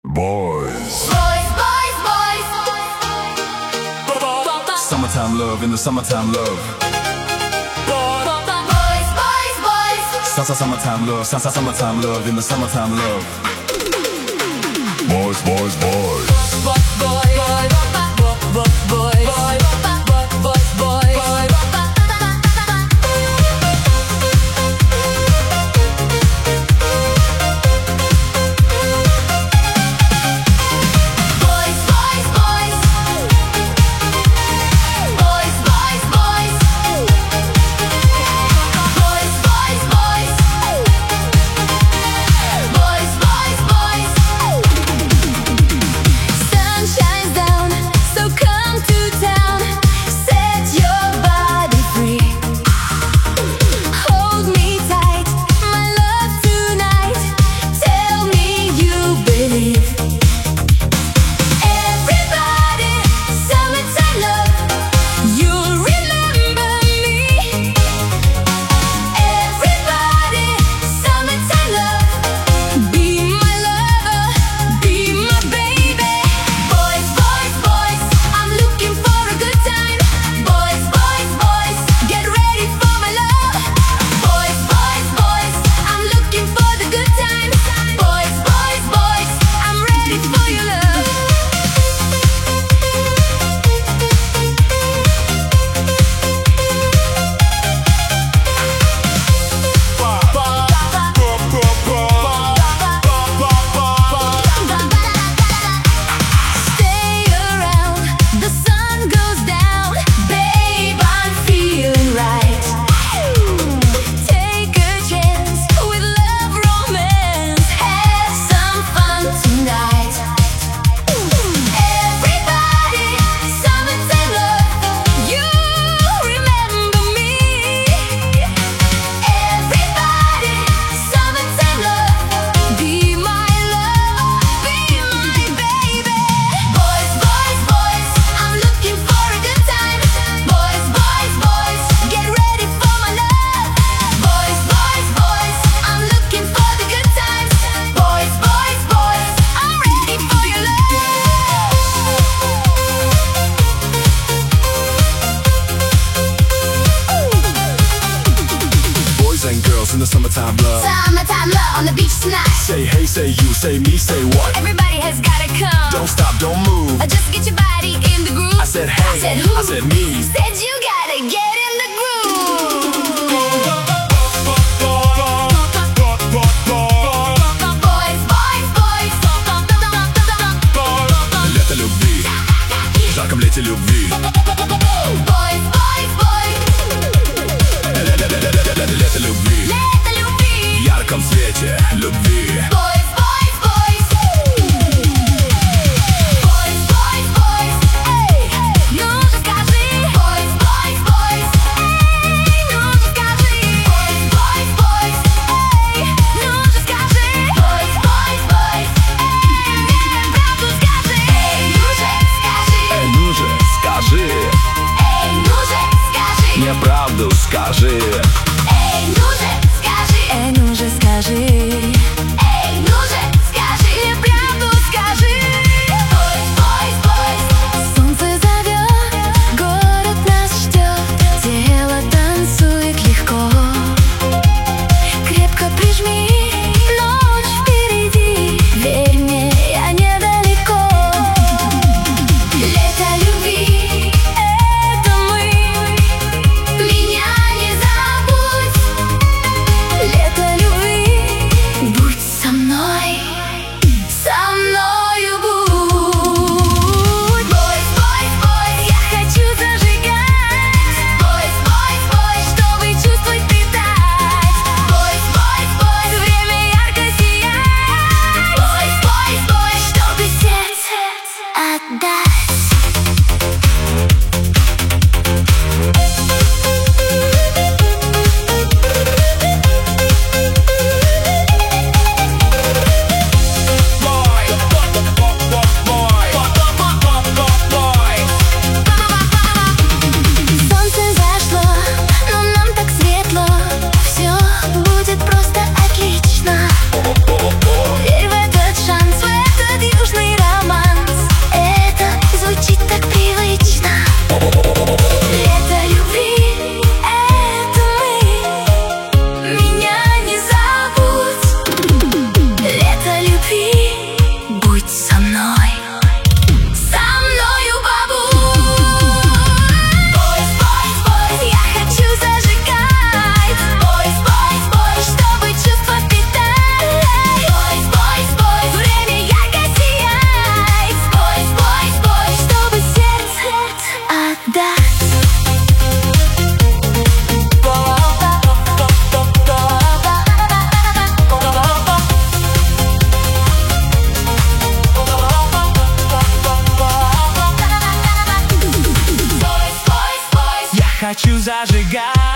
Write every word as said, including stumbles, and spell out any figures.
Boys. Boys, boys, boys. Summertime love in the summertime love. Boys, boys, boys. Salsa summertime love, salsa summertime love in the summertime love. Boys, boys, boys. Boy, boy, boy, boy, boy, boy, boy, boy. In the summertime love. Summertime love on the beach tonight. Say hey, say you, say me, say what? Everybody has gotta come. Don't stop, don't move. Uh, Just get your body in the groove. I said hey, I said who? I said me. Said you gotta get in the groove. Boys, boys, boys. Лето любви, в жарком лете любви. Boys, boys, boys. Лето любви, Лето любви. в ярком свете любви. Boys, boys, boys. Boys, boys, boys. Эй, ну же скажи. Boys, boys, boys. Эй, ну же скажи. Boys, boys, boys. Эй, ну же скажи. Boys, boys, boys. Эй, правду скажи. Эй, ну же скажи. Эй, ну же, скажи, Эй, ну же скажи. мне правду скажи. Эй, ну же скажи. Эй, ну же скажи, Эй, ну же скажи. Мне правду скажи. Boys, boys, boys. солнце зовет, город нас ждет, тело танцует легко. Крепко прижми, ночь впереди, верь мне, я недалеко. Лето любви, Это мы, меня не забудь. лето любви, Будь со мной, со мною будь. Boys, boys, boys. я хочу зажигать, Boys, boys, boys. чтобы чувствовать питать. Boys, boys, boys. Время ярко сияет, Boys, boys, boys. чтобы сердце отдать. Солнце зашло, но нам так светло, все будет просто отлично. Верь в этот шанс, в этот южный свечу зажигай.